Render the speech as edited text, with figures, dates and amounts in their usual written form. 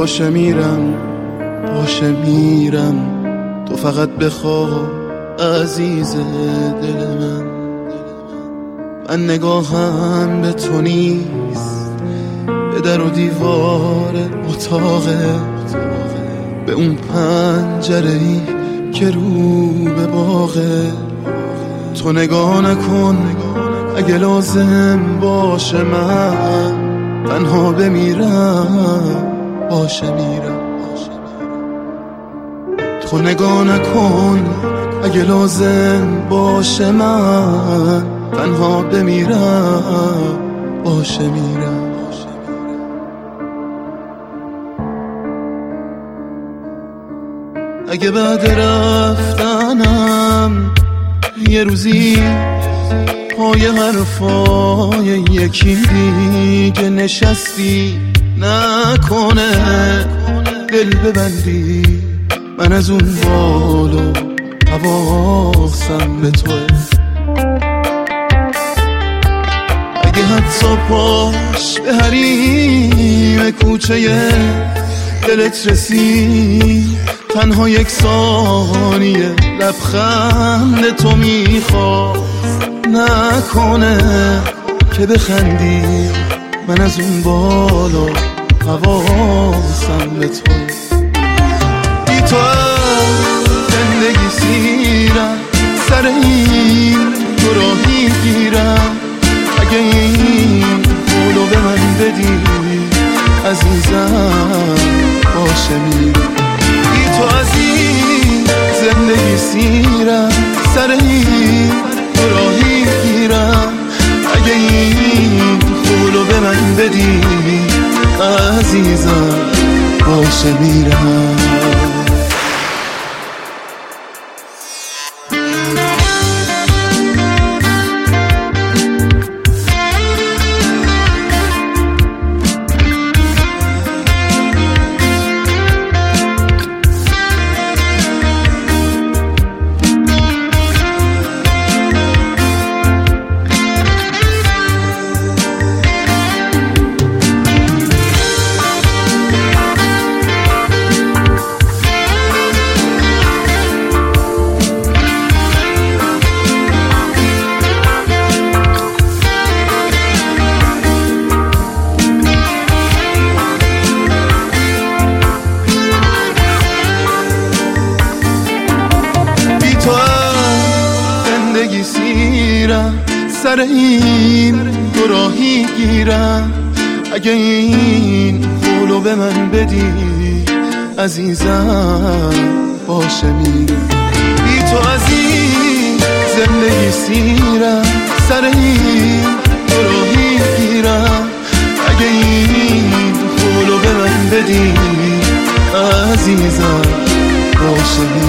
باشه میرم تو فقط بخواه عزیز دل من نگاهم به تو نیست، به در و دیوار اتاقت، به اون پنجره‌ای که رو به باغه. تو نگاه نکن اگه لازم باشه من تنها بمیرم باشه میرم. تو نگاه نکن اگه لازم باشه من تنها بمیرم باشه میرم. اگه بعد رفتنم یه روزی پای حرفای یکی دیگه نشستی، نکنه دل ببندی من از اون بالا حواسم به توه. اگه حتی پاش به حریم کوچه دلت رسید، تنها یک ثانیه لبخند تو میخواست، نکنه که بخندی من از اون بالا حواسم به توه. بی تو زندگی سیرم، سر این تو راهی گیرم. اگه این قولو به من بدی عزیزم باشه میرم. بی تو از این زندگی سیرم، سر این تو راهی گیرم. اگه این قولو به من بدی عزیزم باشه میرم. زندگی سیرم، سر این تو راهی گیرم. اگه این قولو به من بدی عزیزم باشه میرم. بی تو از این زندگی سیرم، سر این تو راهی گیرم. اگه این قولو به من بدی عزیزم باشه میرم.